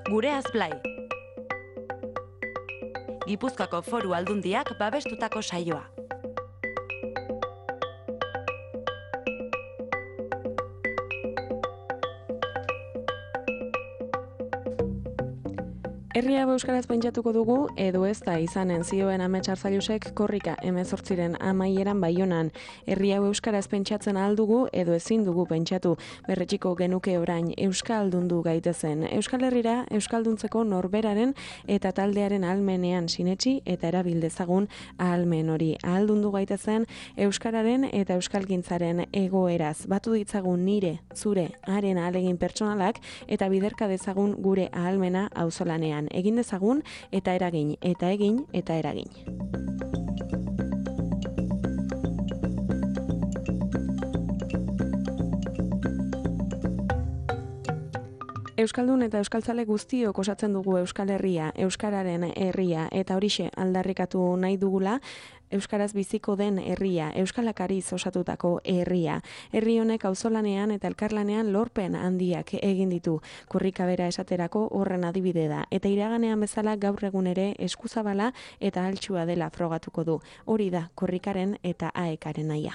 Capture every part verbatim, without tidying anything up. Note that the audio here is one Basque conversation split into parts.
Gureaz Blai. Gipuzkoako Foru Aldundiak babestutako saioa. Herri hau euskaraz pentsatuko dugu, edo ez da izanen zioen Amets Arzailusek korrika hemezortziren amaieran Baionan. Herri hau euskaraz pentsatzen aldugu, edo ezin dugu pentsatu. Berretxiko genuke orain euskaldundu gaitezen. Euskal Herrira euskalduntzeko norberaren eta taldearen ahalmenean sinetsi eta erabil dezagun ahalmen hori. Ahaldundu gaitezen euskararen eta euskalgintzaren egoeraz. Batu ditzagun nire, zure, haren ahalegin pertsonalak eta biderka dezagun gure ahalmena auzolanean. Egin dezagun eta eragin, eta egin, eta eragin. Euskaldun eta euskaltzale guztiok osatzen dugu Euskal Herria, euskararen herria, eta horixe aldarrikatu nahi dugula, euskaraz biziko den herria, euskalakariz osatutako herria. Herri honek auzolanean eta elkarlanean lorpen handiak egin ditu. Korrikabera esaterako horren adibide da, eta iraganean bezala gaur egun ere eskuzabala eta altxua dela frogatuko du. Hori da korrikaren eta aekaren naia.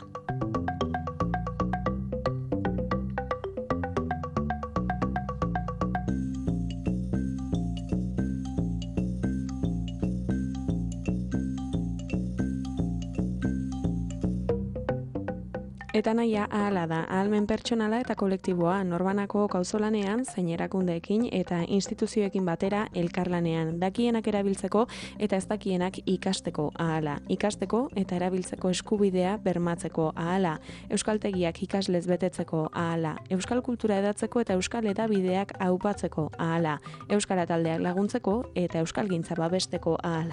Eta nahia ahala da, ahalmen pertsonala eta kolektiboa norbanako kauzolanean, zein erakundeekin eta instituzioekin batera elkarlanean, dakienak erabiltzeko eta ez dakienak ikasteko ahala. Ikasteko eta erabiltzeko eskubidea bermatzeko ahala. Euskaltegiak ikaslez betetzeko ahala. Euskal kultura edatzeko eta euskal edabideak aupatzeko ahala. Euskara taldeak laguntzeko eta euskalgintza babesteko ahala.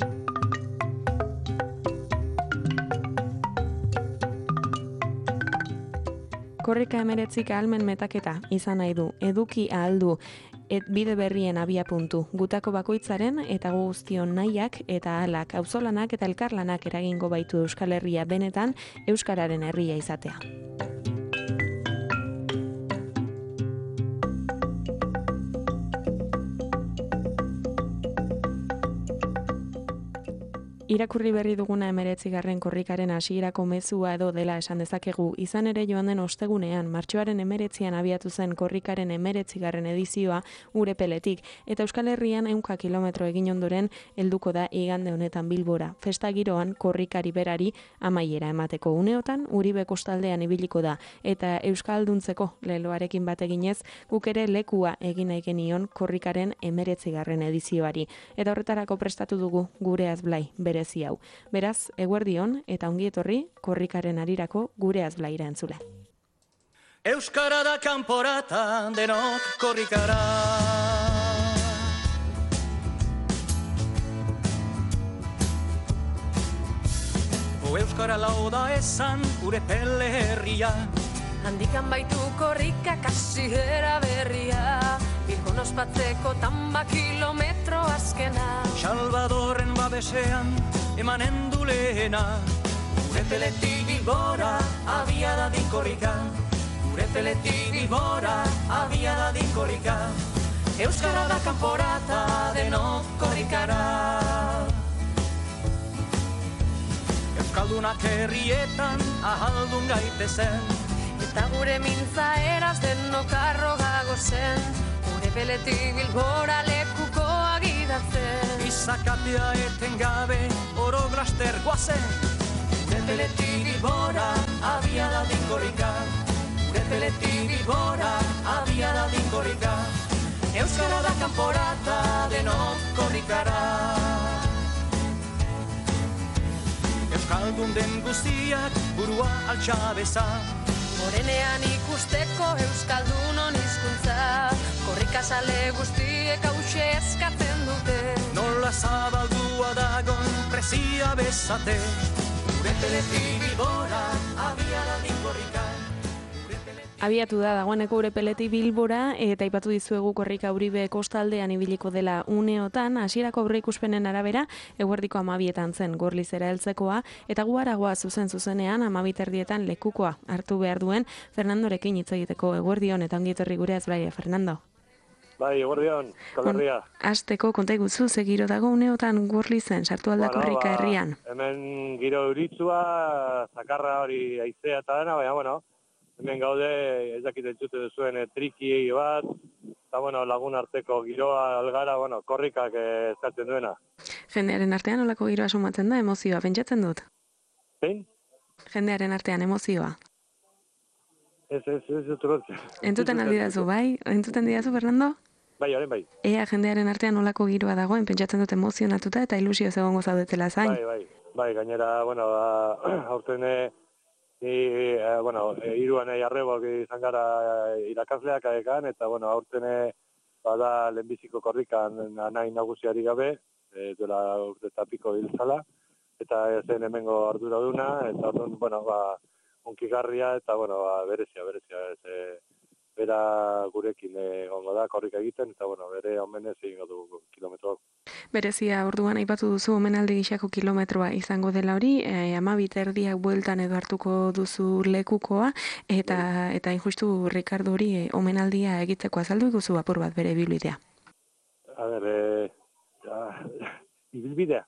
Korrika hemeretzik ahalmen metaketa izan nahi du, eduki ahaldu, et bide berrien abia puntu, gutako bakoitzaren eta guztion nahiak eta ahalak, auzolanak eta elkarlanak eragingo baitu Euskal Herria benetan euskararen herria izatea. Irakurri berri duguna hemeretzigarren korrikaren hasierako mezua edo dela esan dezakegu, izan ere joan den ostegunean, martxoaren hemeretzian abiatu zen korrikaren hemeretzigarren edizioa Urepeletik, eta Euskal Herrian ehunka kilometro egin ondoren helduko da igande honetan Bilbora. Festa giroan korrikari berari amaiera emateko uneotan, Uribe kostaldean ibiliko da, eta euskalduntzeko leloarekin bat eginez, guk ere lekua egin nahi genion korrikaren hemeretzigarren edizioari. Eta horretarako prestatu dugu Gureaz Blai bere hau. Beraz, eguerdion eta ongi etorri korrikaren arirako Gureaz Blaira entzule. Euskara da kanporata denok korrikara. O euskara lau da esan Urepele herria. Handikan baitu korrika kasihera berria, Bilbon ospatzeko tamba kilometro azkena. Salvadorren babesean emanen du lehena. Urepeletik Bilbora abia dadin korrika. Urepeletik Bilbora abia dadin korrika. Euskara da kanporata denok korrikara. Euskaldunak herrietan ahaldun gaitezen, eta gure mintza eraz denok arrogago zen, Urepeletik Bilbora lekuko agidatzen. Izakatea eten gabe oro glaster guazen. Urepeletik Bilbora abia dadin korrika. Urepeletik Bilbora abia dadin korrika. Euskara da kanporata denok korrikara. Euskaldun den guztiak burua altxabeza, Morenean ikusteko euskaldunon hizkuntza, korrikazale guztiek hause eskatzen dute. Nola zabaldua dagon prezia bezate. Urepeletik Bilbora abia dadin korrika. Abiatu da dagoeneko Urepeletik Bilbora eta aipatu dizuegu korrika Uribe kostaldean ibiliko dela uneotan, hasierako aurreikuspenen arabera eguerdiko hamabietan zen Gorlizera heltzekoa eta gu haragoa zuzen zuzenean hamabiterdietan lekukoa hartu behar duen Fernandorekin hitz egiteko. Eguerdion eta ongi etorri Gureaz Blaia, Fernando. Bai, eguerdion, Kalerria. Azteko konta iguzu, ze giro dago uneotan Gorlizen, sartu alda Bueno, korrika ba, herrian. Hemen giro euritzua, zakarra hori aizea eta dena, baina, bueno, hemen gaude, ez dakit entzute duzuen e, triki bat, eta, bueno, lagun arteko giroa algara, bueno, korrikak eh, eskatzen duena. Jendearen artean olako giroa sumatzen da, emozioa, pentsatzen dut? Zein? Jendearen artean emozioa. Ez, ez, ez, ez, ez. Entzuten aldidazu, bai? Entzuten didazu, Fernando? Bai, hori bai. Ea jendearen artean olako giroa dagoen, pentsatzen dut emozionatuta eta ilusio egongo zaudetela zain. Bai, bai, bai, gainera, bueno, ba, aurten, e, ni, e, bueno, e, iruan e, jarrebok izan gara e, irakasleak aekan, eta, bueno, aurten e, bada lehenbiziko korrikan nahi nagusiari gabe, e, duela urte eta piko biltzala, eta zen hemengo ardura duna, eta orduan, bueno, ba, unkigarria, eta, bueno, ba, berezia, berezia, ez, e, bera gurekin egongo da, korrika egiten, eta, bueno, bere omenez egingo du kilometro. Berezia orduan aipatu duzu omenaldi gixako kilometroa izango dela hori, e, amabit erdiak bueltan edo hartuko duzu lekukoa, eta eta injustu Ricardo hori e, omenaldia egiteko azaldu iguzu apur bat bere ibilbidea. A ber, e, ja, ibilbidea.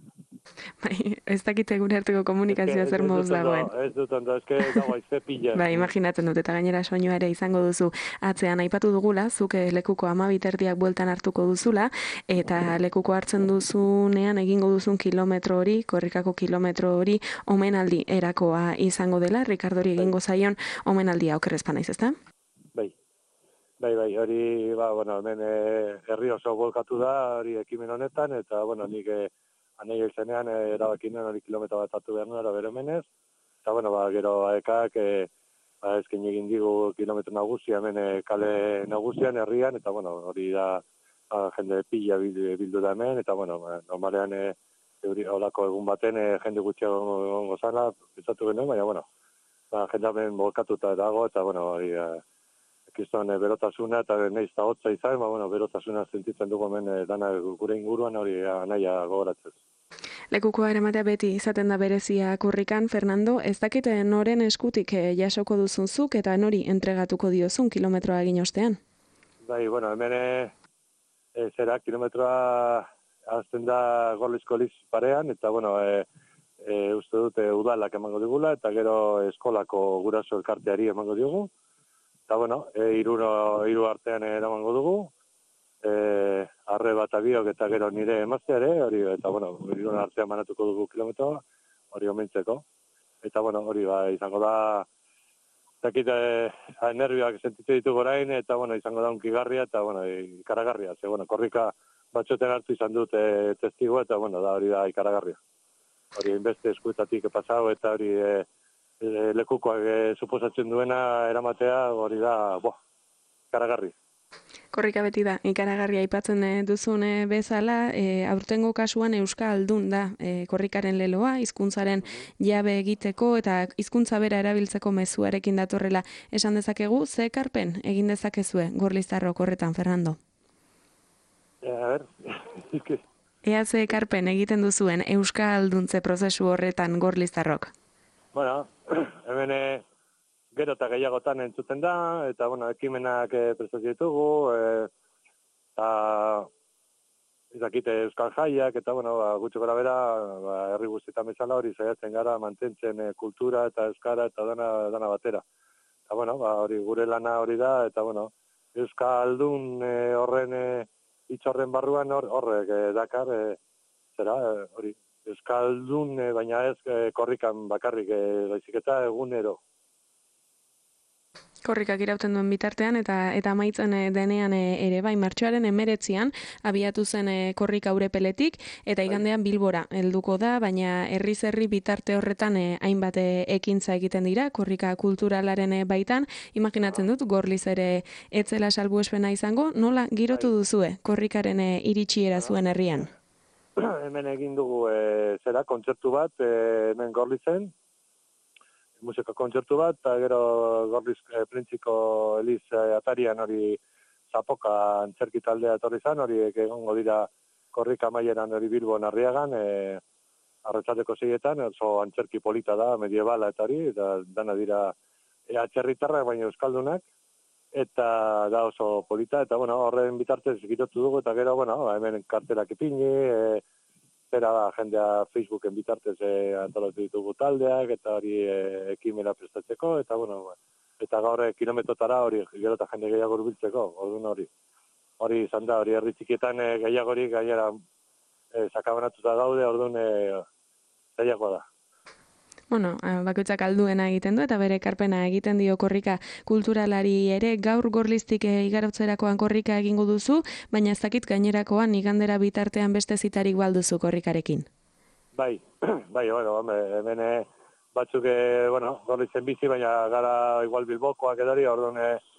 Bai, ez dakite gure arteko komunikazioa zer moduz dagoen. Ez dut ondo, ez que dago aizpe pila. Bai, imaginatzen dut, eta gainera soinua ere izango duzu. Atzean aipatu dugula, zuk lekuko amabit erdiak bueltan hartuko duzula, eta lekuko hartzen duzunean egingo duzun kilometro hori, korrikako kilometro hori, omenaldi erakoa izango dela, Ricardori egingo zaion omenaldia okerrezpa naiz, ezta? Bai, bai, bai, hori, ba, bueno, hemen e, herri oso bolkatu da, hori ekimen honetan, eta, bueno, nik e, anei elzenean e, erabakinen hori kilometro bat atu behar nara bere menez, eta, bueno, ba, gero aekak, e, ba, ezken egin digu kilometro nagusia, hemen e, kale nagusian, herrian, eta, bueno, hori da, ba, jende pila bildu, bildu da hemen, eta, bueno, ba, normalean, e, euri, olako egun baten, e, jende gutxiago gongo zala, pentsatu genuen, baina, bueno, ba, jende hemen bolkatuta dago, eta, bueno, hori, e, Kiston, e, berotasuna eta nahiz eta hotza izan, ba, bueno, berotasuna sentitzen dugu hemen e, dana gure inguruan hori anaia gogoratzez. Lekukoa eramatea beti izaten da berezia korrikan, Fernando, ez dakite noren eskutik e, jasoko duzunzuk eta nori entregatuko diozun kilometroa egin ostean? Bai, bueno, hemen e, e, zera kilometroa azten da Gorlizko Liz parean, eta, bueno, e, e, uste dute udalak emango digula, eta gero eskolako guraso elkarteari emango diogu. Eta, bueno, e, iruno, iru artean eramango dugu, e, arre bat abiok eta gero nire emazteare, hori, eta, bueno, iruno artean manatuko dugu kilometroa, hori omentzeko. Eta, bueno, hori, ba, izango da, zakite, e, nervioak sentitu ditugu orain, eta, bueno, izango da unkigarria, eta, bueno, ikaragarria. Ze, bueno, korrika batxoten hartu izan dut e, testigo, eta, bueno, da, hori da ikaragarria. Hori, inbeste eskuetatik pasau, eta hori, e, E, lekukoak e, suposatzen duena eramatea hori da, boh, ikaragarri. Korrika beti da, ikaragarria aipatzen duzun bezala, e, aurtengo kasuan euskaldun da e, korrikaren leloa, hizkuntzaren jabe egiteko eta hizkuntza bera erabiltzeko mezuarekin datorrela esan dezakegu, ze ekarpen egin dezakezue Gorlizarrok horretan, Fernando? E, a ber, Ea ze ekarpen egiten duzuen euskalduntze prozesu horretan Gorlizarrok? Bueno, hemen e, gero eta gehiagotan entzuten da, eta, bueno, ekimenak e, prestatzen ditugu, e, eta, izakite euskal jaiak, eta, bueno, ba, gutxo gara bera, ba, herri guztietan bezala hori saiatzen gara mantentzen e, kultura eta euskara eta dana, dana batera. Eta, bueno, ba, hori gure lana hori da, eta, bueno, euskaldun e, horren e, hitz horren barruan hor, horrek e, dakar, e, zera, e, hori. Euskaldun, baina ez e, korrikan bakarrik, e, baizik eta egunero. Korrikak irauten duen bitartean eta eta amaitzen denean ere bai martxoaren hemeretzian abiatu zen korrika Urepeletik eta igandean Bilbora helduko da, baina herriz herri bitarte horretan hainbat ekintza egiten dira korrika kulturalaren baitan. Imaginatzen dut Gorliz ere etzela salbuespena izango, nola girotu duzue korrikaren iritsiera zuen herrian? Hemen egin dugu e, zera kontzertu bat e, hemen Gorlizen, musika kontzertu bat, eta gero Gorliz e, Printziko Eliz e, atarian hori zapoka antzerki taldea etorri zan, hori egongo dira korrika maieran hori Bilbon Arriagan, e, arratsaldeko seietan, oso antzerki polita da, mediebala eta hori, eta dana dira e, atzerritarrak baina euskaldunak, eta da oso polita, eta bueno, horren bitartez girotu dugu, eta gero, bueno, hemen kartelak ipini, e, zera da, jendea Facebooken bitartez e, antolatu ditugu taldeak, eta hori e, ekimena prestatzeko, eta bueno, eta gaur e, kilometrotara hori gero eta jende gehiago hurbiltzeko, orduan hori. Hori izan da, hori herri txikietan e, gehiagorik gainera e, sakabanatuta daude, orduan e, zailagoa da. Bueno, bakoitzak alduena egiten du eta bere ekarpena egiten dio korrika kulturalari ere. Gaur Gorliztik igarotzerakoan korrika egingo duzu, baina ez dakit gainerakoan igandera bitartean beste zitarik balduzu korrikarekin. Bai, bai, bueno, hemen batzuk, bueno, Gorlitzen bizi, baina gara igual Bilbokoak edari, orduan,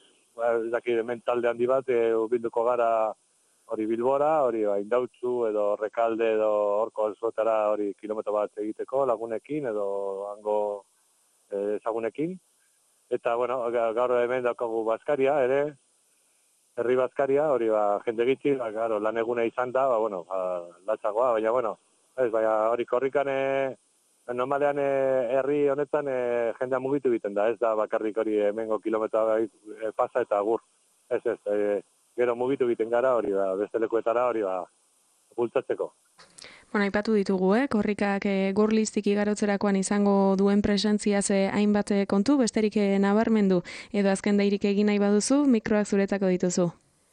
ez dakit, hemen talde handi bat, bilduko gara hori Bilbora, hori Indautxu edo Rekalde edo horko alzuetara hori kilometro bat egiteko lagunekin edo hango ezagunekin. Eta, bueno, gaur hemen daukagu Baskaria ere, herri Baskaria, hori ba, jende gitzi, ba, garo, lan egune izan da, ba, bueno, ba, latzagoa, baina, bueno, ez, baina hori korrikan, e, normalean e, herri honetan e, jendea mugitu egiten da, ez da bakarrik hori hemengo kilometroa e, pasa eta agur, ez ez, e, gero mugitu egiten gara hori ba, beste lekuetara hori ba, bultzatzeko. Bueno, aipatu ditugu, eh? Korrikak eh, Gorliztik igarotzerakoan izango duen presentziaz eh, hainbat kontu, besterik eh, nabarmendu, edo azken dairik egin nahi baduzu, mikroak zuretako dituzu.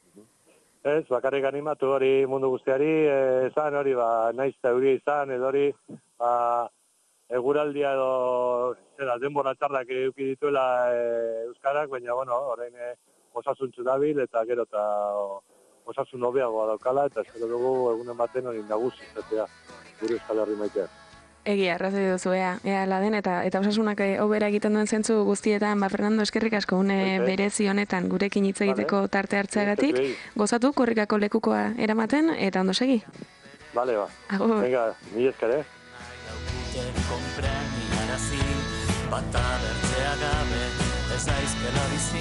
Ez, bakarrik animatu hori mundu guztiari, eh, izan hori, ba, naiz eta euria izan, edo hori, ba, eguraldia edo, zera, denbora txarrak eduki dituela eh, Euskarak, baina, bueno, orain, eh, osasuntzu dabil, eta gero eta osasun hobeagoa daukala, eta espero dugu egunen baten hori nagusi, izatea, gure Euskal Herri maitea. Egia, arrazoi duzu, ea, ea laden, eta, eta osasunak hobera egiten duen zentzu guztietan, ba, Fernando, eskerrik asko, une berezi honetan, gurekin hitz egiteko tarte hartzeagatik, gozatu, korrikako lekukoa eramaten, eta ondo segi. Bale, ba. Agur. Venga, mi esker, eh? Bata bertzea gabe, ez naizkela bizi.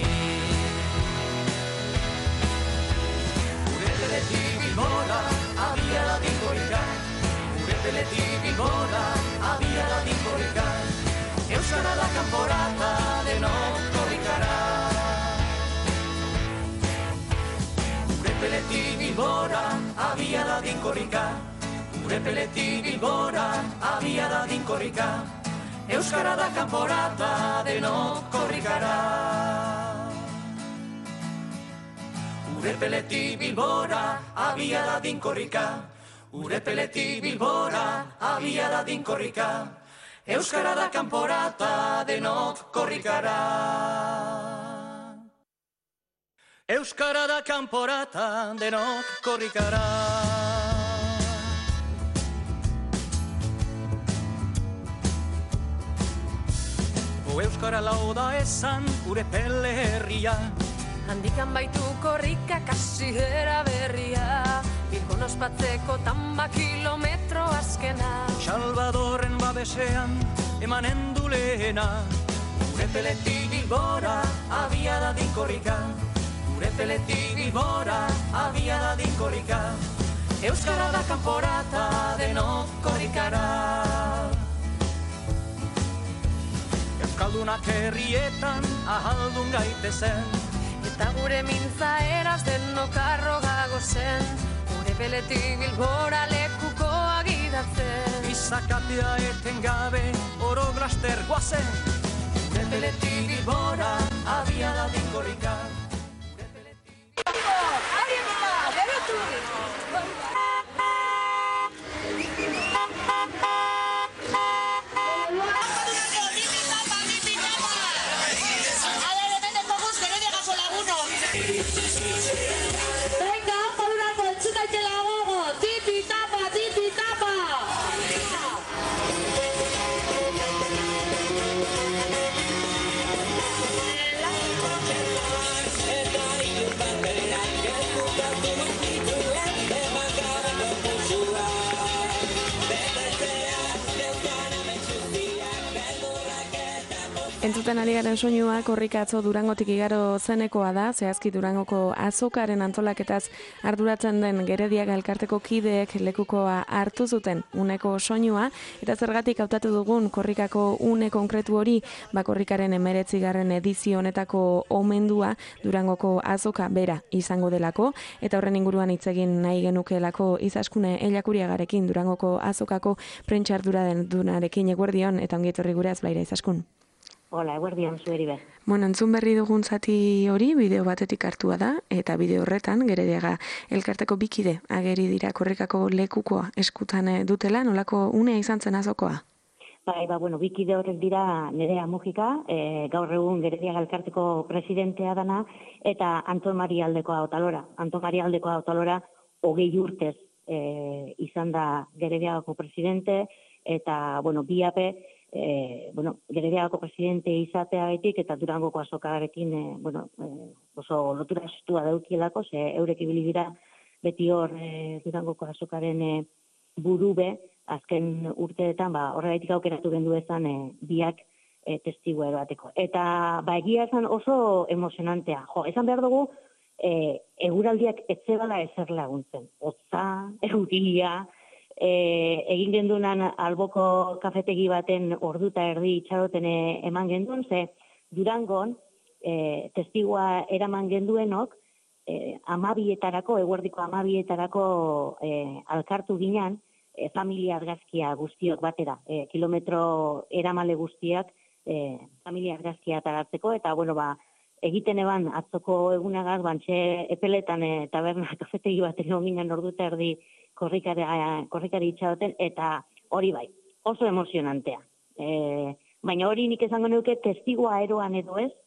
Urepeletik Bilbora, abiada dinkorika. Urepeletik Bilbora, abiada dinkorika. Euskara da kanporata, denok korrikara. Urepeletik Bilbora, abiada dinkorika. Urepeletik Bilbora, abiada dinkorika. Euskara da kanporata, denok korrikara. Urepeletik Bilbora, abiada dinkorrika. Urepeletik Bilbora, abiada dinkorrika. Euskara da kanporata, denok korrikara. Euskara da kanporata, denok korrikara. Euskara lau da esan, Urepele herria. Handikan baitu korrika kasihera berria, Bilbon ospatzeko tamba kilometro azkena. Salvadorren babesean, emanen du lehena. Urepeletik Bilbora, abiada dinkorrika. Urepeletik Bilbora, abiada dinkorrika. Euskara da kanporata, denok korrikara. Euskaldunak herrietan ahaldun gaitezen, eta gure mintza eraz denok arrogago zen, Urepeletik Bilbora lekukoa gidatzen. Izakatea eten gabe oro glaster guazen. Urepeletik Bilbora, abiada dinkorrika. Venga, por una colchita y te la hago. Tipi tapa, tipi tapa. Entzuten ari garen soinua korrika atzo Durangotik igaro zenekoa da, zehazki Durangoko azokaren antolaketaz arduratzen den Gerediaga elkarteko kideek lekukoa hartu zuten uneko soinua, eta zergatik hautatu dugun korrikako une konkretu hori, ba korrikaren emeretzigarren edizio honetako omendua Durangoko azoka bera izango delako, eta horren inguruan hitz egin nahi genukeelako Izaskune Elakuriagarekin, Durangoko azokako prentxardura den dunarekin. Eguerdion, eta ongi etorri gure Azblaira, Izaskun. Hola, eguerdion, zueri ber. Bueno, entzun berri dugun zati hori bideo batetik hartua da, eta bideo horretan Gerediaga elkarteko bikide ageri dira korrikako lekukoa eskutan dutela, nolako unea izan zen azokoa? Bai, ba, bueno, bikide horrek dira Nerea Mujika, e, gaur egun Gerediaga elkarteko presidentea dana, eta Anton Marialdekoa Otalora. Anton Marialdekoa Otalora hogei urtez e, izan da Gerediagako presidente, eta, bueno, biape, E, bueno, Gerediagako presidente izateagatik eta Durangoko azokagarekin e, bueno, e, oso lotura estua daukielako, ze eurek ibili dira beti hor e, Durangoko azokaren e, burube, azken urteetan, ba, horregaitik aukeratu gendu ezan e, biak e, testigu eroateko. Eta ba, egia esan oso emozionantea. Jo, esan behar dugu, e, eguraldiak etzebala ezer laguntzen. Otza, euria, E, egin gendunan alboko kafetegi baten orduta erdi itxaroten eman genduen, ze Durangon e, testigua eraman genduenok e, amabietarako, eguerdiko amabietarako e, alkartu ginen e, familia argazkia guztiok batera, e, kilometro eramale guztiak e, familia argazkia taratzeko, eta bueno, ba, egiten eban atzoko egunagaz, bantxe epeletan e, taberna kafetegi baten egon ginen orduta erdi korrikari, korrikari itxaroten, eta hori bai, oso emozionantea. E, baina hori nik esango neuke testigua eroan edo ez,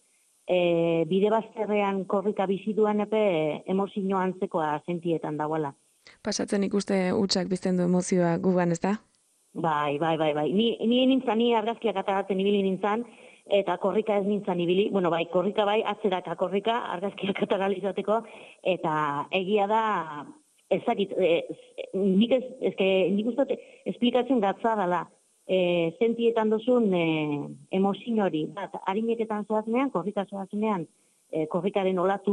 e, bide bazterrean korrika biziduan epe e, emozio antzekoa sentietan dagoela. Pasatzen ikuste hutsak bizten du emozioa gugan, ez da? Bai, bai, bai, bai. Ni, ni nintzen, ni argazkiak ataratzen ibili nintzen, eta korrika ez nintzen ibili, bueno, bai, korrika bai, atzeraka korrika, argazkiak ataralizateko, eta egia da, ezakit, e, nik ez, ezke, nik uste esplikatzen gatza dela, e, sentietan duzun e, emozio hori, bat, harineketan zoaznean, korrika zoaznean, e, korrikaren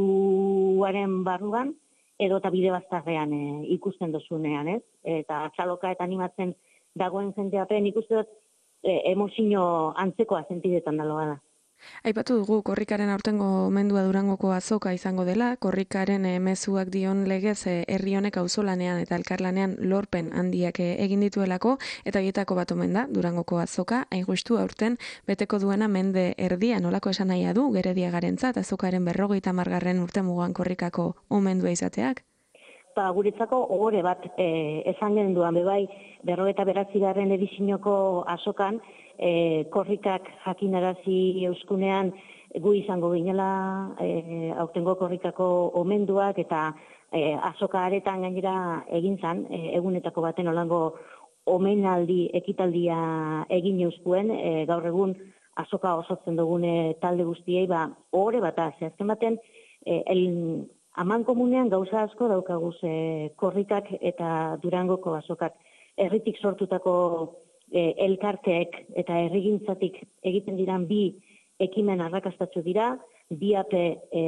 olatuaren barruan, edo eta bide baztarrean e, ikusten duzunean, ez? Eta txaloka eta animatzen dagoen jendeapen, ikusten dut e, emozio antzekoa sentidetan daloa da. Aipatu dugu korrikaren aurtengo mendua Durangoko azoka izango dela, korrikaren e, mezuak dion legez e, herri honek auzolanean eta elkarlanean lorpen handiak e, egin dituelako, eta horietako bat omen da Durangoko azoka, hain justu aurten beteko duena mende erdia, nolako esan nahia du Gerediagarentzat azokaren berrogeita hamargarren urte mugan korrikako omendua izateak? Ba, guretzako ohore bat e, esan genduan, bebai, berrogeita beratzigarren edizinoko azokan, E, korrikak jakinarazi euskunean gu izango ginela e, aurtengo korrikako omenduak, eta e, azoka aretan gainera egin zan, e, egunetako baten olango omenaldi ekitaldia egin euskuen, e, gaur egun azoka osotzen dugune talde guztiei, ba, ohore bat da, zehazken baten, e, el, aman komunean gauza asko daukaguz e, korrikak eta Durangoko azokak, herritik sortutako E, elkarteek eta herrigintzatik egiten diran bi ekimen arrakastatzu dira, biape e,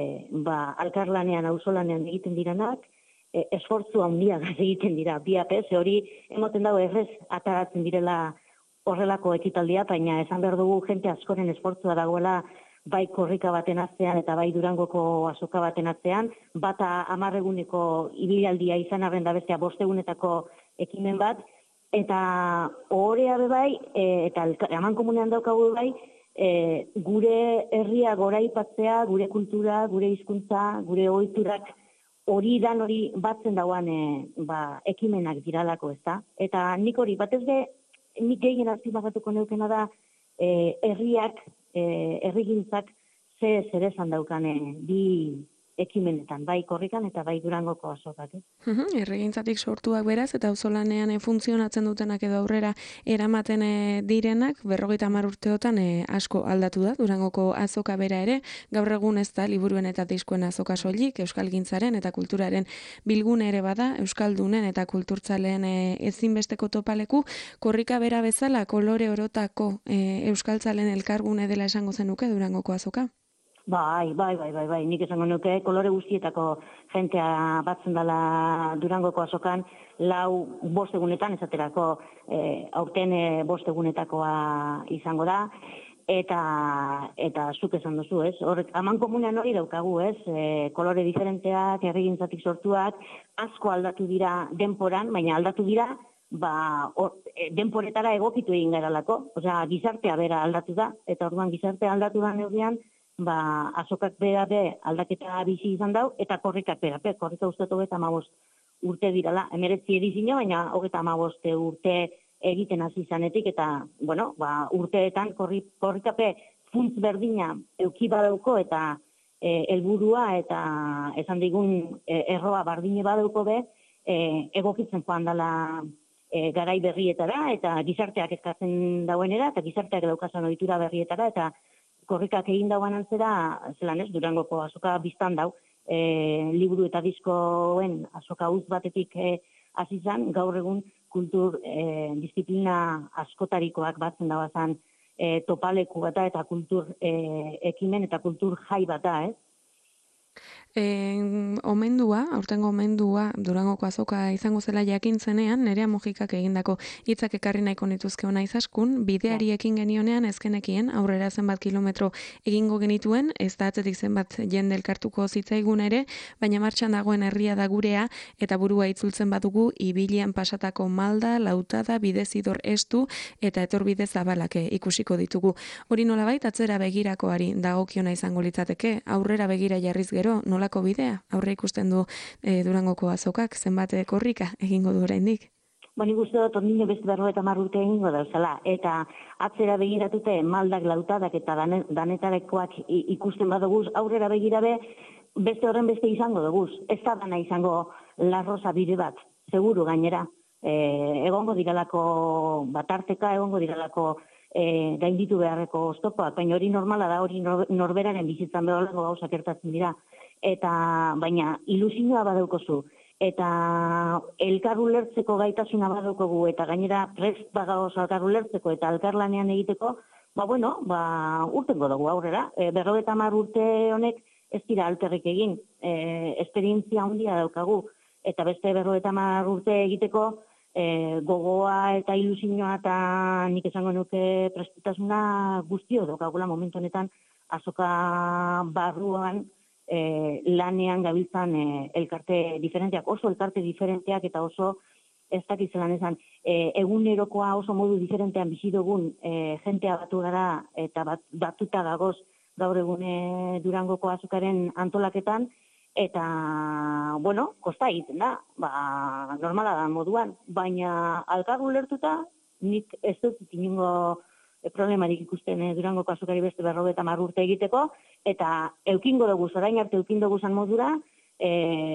ba, alkarlanean, auzolanean egiten diranak, e, esfortzu handiak egiten dira, biape, ze hori emoten dago errez ataratzen direla horrelako ekitaldia, baina esan behar dugu jente askoren esfortzua dagoela bai korrika baten atzean eta bai Durangoko azoka baten atzean, bata hamarreguneko ibilaldia izan arren da bestea bostegunetako ekimen bat, eta ohorea bebai, e, eta eman komunean daukagu bebai, e, gure herria goraipatzea, gure kultura, gure hizkuntza, gure ohiturak hori dan hori batzen dauan e, ba, ekimenak diralako, ez da? Eta nik hori, batez be, nik gehien azimagatuko neukena da, e, herriak, e, herrigintzak ze zerezan daukane bi, ekimenetan, bai korrikan eta bai Durangoko azokak. Mhm, erregintzatik sortuak beraz, eta auzolanean e, funtzionatzen dutenak edo aurrera eramaten e, direnak, berrogeita hamar urteotan e, asko aldatu da, Durangoko azoka bera ere, gaur egun ez da liburuen eta diskoen azoka soilik, euskalgintzaren eta kulturaren bilgune ere bada, euskaldunen eta kulturtzaleen e, ezinbesteko topaleku, korrika bera bezala kolore orotako e, euskaltzalen elkargune dela esango zenuke Durangoko azoka? Bai, bai, bai, bai, bai, nik esango nuke kolore guztietako jentea batzen dela Durangoko azokan, lau bost egunetan, esaterako e, aurten e, bost egunetakoa izango da, eta eta zuk esan duzu, ez? Horrek, aman komunean hori daukagu, ez? E, kolore diferenteak, erregintzatik sortuak, asko aldatu dira denporan, baina aldatu dira, ba, or, e, denporetara egokitu egin garalako, osea, gizartea bera aldatu da, eta orduan gizartea aldatu da neurrian, ba, azokak bera be aldaketa bizi izan dau, eta korrikak bera be, korrika uste hogeita hamabost urte dirala, emeretzi edizio, baina hogeita hamabost urte egiten hasi izanetik, eta, bueno, ba, urteetan korri, korrikape funtz berdina euki badauko, eta e, helburua eta esan digun e, erroa bardine badauko be, e, egokitzen joan dela e, garai berrietara, eta gizarteak eskatzen dauenera, eta gizarteak daukazan ohitura berrietara, eta korrikak egin dauan antzera, zelan ez, Durangoko azoka biztan dau, e, liburu eta diskoen azoka uz batetik e, hasi izan, gaur egun kultur e, disiplina askotarikoak batzen dauazan e, topaleku bata eta kultur e, ekimen eta kultur jai bata, ez? E, omendua, aurtengo omendua Durangoko azoka izango zela jakin zenean, Nerea Mojikak egindako hitzak ekarri nahiko nituzke ona izaskun, bideari ekin genionean ezkenekien, aurrera zenbat kilometro egingo genituen, ez da atzetik zenbat jende elkartuko zitzaigun ere, baina martxan dagoen herria da gurea, eta burua itzultzen badugu, ibilian pasatako malda, lautada, bidezidor estu, eta etorbide zabalake ikusiko ditugu. Hori nolabait atzera begirakoari dagokiona izango litzateke, aurrera begira jarriz gero, nolako bidea, aurre ikusten du e, Durangoko azokak, zenbat korrika egingo du oraindik. Ba, nik uste dut, ondino beste berrogeita hamar urte egingo dauzela, eta atzera begiratute maldak, lautadak eta danetarekoak ikusten baduguz, aurrera begirabe, beste horren beste izango duguz. Ez da dana izango larroza bide bat, seguru gainera. E, egongo diralako batarteka, egongo diralako e, gainditu beharreko oztopoak, baina hori normala da, hori norberaren bizitzan beholako gauzak gertatzen dira. Eta, baina, ilusioa badaukozu, eta elkar ulertzeko gaitasuna badaukogu, eta gainera prest bagaoz elkar ulertzeko eta elkarlanean egiteko, ba, bueno, ba, urtengo dugu aurrera. E, berrogeita hamar urte honek ez dira alterrik egin, e, esperientzia handia daukagu, eta beste berrogeita hamar urte egiteko, e, gogoa eta ilusioa eta nik esango nuke prestutasuna guztio daukagula momentu honetan azoka barruan, E, lanean gabiltzan e, elkarte diferenteak, oso elkarte diferenteak eta oso ez dakitzelan esan, e, egunerokoa oso modu diferentean bizi dugun e, jentea batu gara eta bat, batuta gagoz gaur egune Durangoko azokaren antolaketan, eta, bueno, kosta egiten da, ba, normala da moduan, baina alkargu lertuta, nik ez dut inongo problemarik ikusten eh, Durangoko azokari beste berrogeita hamar urte egiteko, eta eukingo dugu, orain arte eukingo dugu zan modura, e,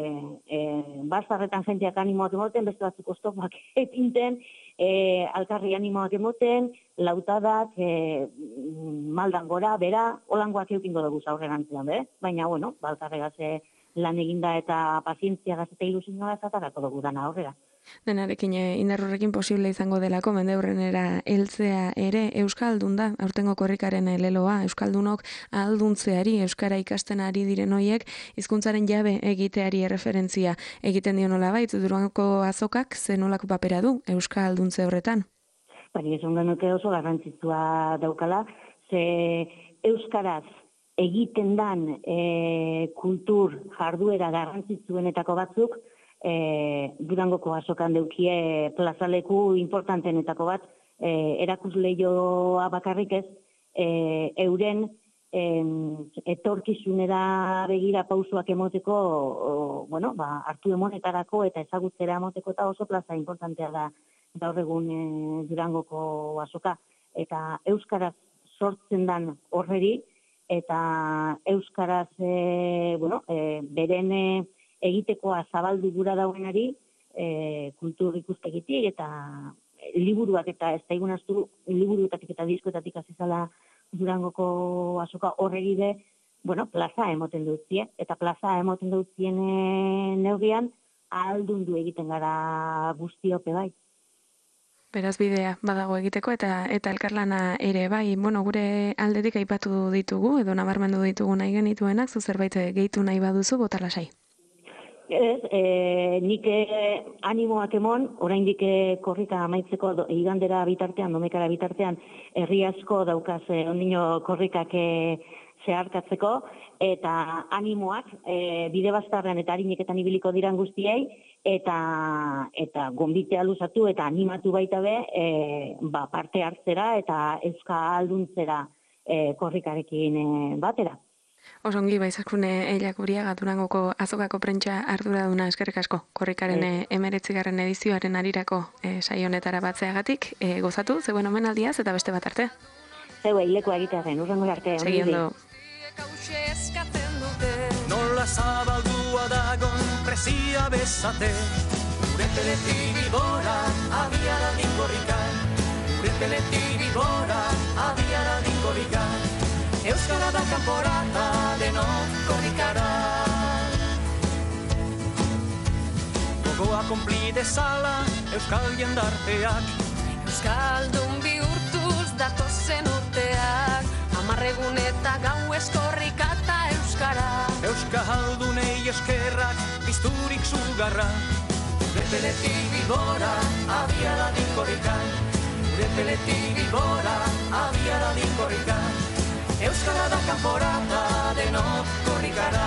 e, bazarretan jenteak animoak emoten, beste batzuk oztopak epinten, e, alkarri animoak emoten, lautadak, e, maldan gora, bera, holangoak eukingo dugu aurrerantzean, be? Baina, bueno, balkarregaze lan eginda eta pazientziagaz eta ilusioa zatarako dugu dana aurrera. Denarekin indarrurrekin posible izango delako mendeurrenera heltzea ere euskaldun da, aurtengo korrikaren leloa, euskaldunok ahalduntzeari, euskara ikasten ari diren hoiek, hizkuntzaren jabe egiteari erreferentzia egiten dio nolabait, Durangoko azokak zenolako papera du euskalduntze horretan? Bari, esan genuke oso garrantzitsua daukala, ze euskaraz egiten dan e, kultur jarduera garrantzitsuenetako batzuk, E, Durangoko azokan deukie plazaleku importantenetako bat, e, erakusleioa bakarrik ez, e, euren e, etorkizunera begira pausoak emoteko, o, bueno, ba, hartu emonetarako eta ezagutzera emoteko eta oso plaza importantea da gaur egun e, Durangoko azoka. Eta euskaraz sortzen dan horreri, eta euskaraz e, bueno, e, beren e, egitekoa zabaldu gura dauenari e, kultur ikuspegitik eta liburuak eta ez daigun astu liburuetatik eta diskoetatik azizala Durangoko azoka horregide, bueno, plaza emoten duzie, eta plaza emoten duzien neurrian ahaldundu egiten gara guztiope bai. Beraz bidea badago egiteko eta eta elkarlana ere bai, bueno, gure aldetik aipatu ditugu edo nabarmendu ditugu nahi genituenak, zu zerbait gehitu nahi baduzu bota lasai. Ez, e, nik animoak emon, oraindik korrika amaitzeko do, igandera bitartean, domekara bitartean, herri asko daukaz e, ondino korrikak e, zeharkatzeko, eta animoak e, bide bastarrean eta harineketan ibiliko diran guztiei, eta eta gonbitea luzatu eta animatu baita be, e, ba, parte hartzera eta euska alduntzera e, korrikarekin e, batera. Osongi baizakune eilak Uriaga Durangoko azokako prentsa arduraduna eskerrik asko. Korrikaren e, emeretzigarren edizioaren arirako e, saionetara batzeagatik e, gozatu, zeuen omenaldiaz eta beste bat arte. Zeu eilekoa egitearen, urrengo arte. Segi ondo. Nola zabaldua dagon presia bezate, gure peletik ibora abiara dinkorrikan, gure peletik ibora abiara dinkorrikan. Euskara da kanporata denok korrikara. Gogoa konpli dezala euskal jendarteak, Euskaldun bihurtuz datozen urteak, amarregun eta gau eskorrika eta euskara. Euskaldunei eskerrak pizturik zugarra, gure peletik bibora abiara dinkorrikan, gure peletik bibora abiara dinkorrikan. Euskara da kanporata denok korrikara.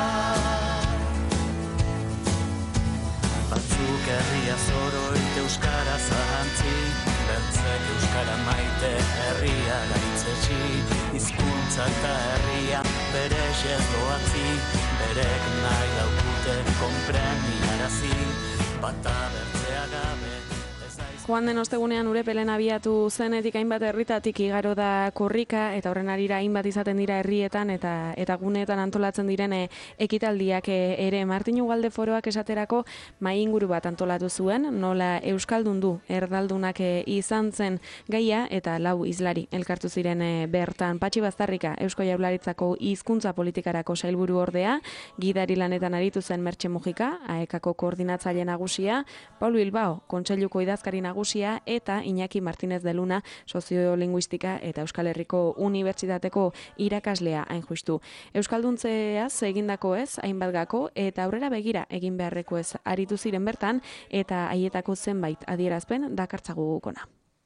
Batzuk herria zoroit euskara zahantzi, bertzek euskara maite herria gaitzetsi, hizkuntza eta herria bere doatzi, berek nahi daukute konpreniarazi, bata bertzea gabe. Joan den ostegunean Urepelen abiatu zenetik hainbat herritatik igaro da korrika eta horren arira hainbat izaten dira herrietan eta eta guneetan antolatzen diren ekitaldiak ere. Martin Ugalde Foroak esaterako mahai inguru bat antolatu zuen, nola euskaldundu erdaldunak izan zen gaia eta lau hizlari elkartu ziren bertan. Patxi Baztarrika Eusko Jaurlaritzako hizkuntza politikarako sailburu ordea, gidari lanetan aritu zen Mertxe Mujika, aekako koordinatzaile nagusia, Paulo Bilbao kontseiluko idazkari nagusia eta Iñaki Martínez de Luna soziolinguistika eta Euskal Herriko Unibertsitateko irakaslea hain justu. Euskalduntzeaz egindako ez, hainbat gako eta aurrera begira egin beharreko ez aritu ziren bertan eta haietako zenbait adierazpen dakartzagu gukona.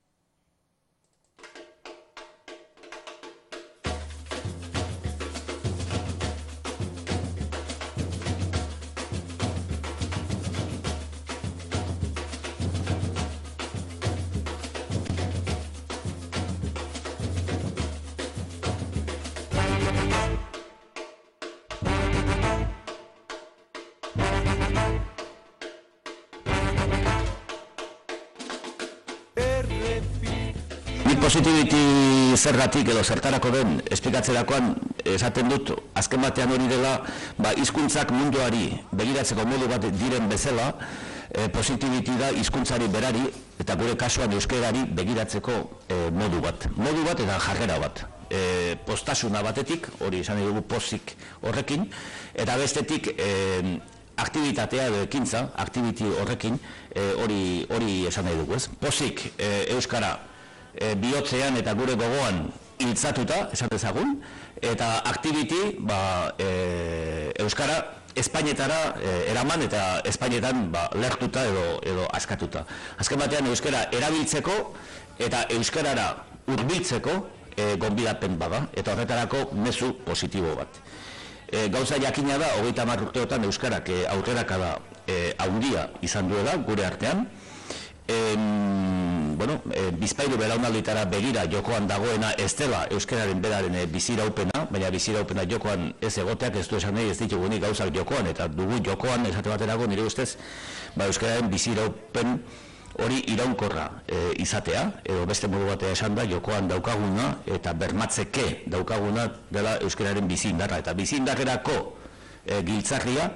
Positivity zergatik edo zertarako den esplikatzerakoan esaten dut azken batean hori dela ba, hizkuntzak munduari begiratzeko modu bat diren bezala, e, positivity da hizkuntzari berari eta gure kasuan euskerari begiratzeko e, modu bat. Modu bat eta jarrera bat. E, postasuna batetik, hori esan dugu posik horrekin, eta bestetik e, aktibitatea edo ekintza, activity horrekin, e, hori, hori esan nahi dugu, ez? Posik e, euskara E, bihotzean eta gure gogoan hiltzatuta, esan dezagun, eta activity ba, e, euskara Espainetara e, eraman eta Espainetan ba, lertuta edo, edo askatuta. Azken batean euskara erabiltzeko eta euskarara hurbiltzeko e, gonbidapen bada, eta horretarako mezu positibo bat. E, gauza jakina da, hogeita hamar urteotan euskarak e, aurrerakada e, handia izan duela gure artean. En, bueno, e, bizpairu belaunalditara begira jokoan dagoena ez dela euskararen beraren e, biziraupena, baina biziraupena jokoan ez egoteak ez du esan nahi ez ditugunik gauzak jokoan, eta dugu jokoan esate baterako nire ustez ba, euskararen biziraupen hori iraunkorra e, izatea, edo beste modu batea esan da, jokoan daukaguna eta bermatzeke daukaguna dela euskararen bizindarra. Eta bizindarrerako e, giltzarria,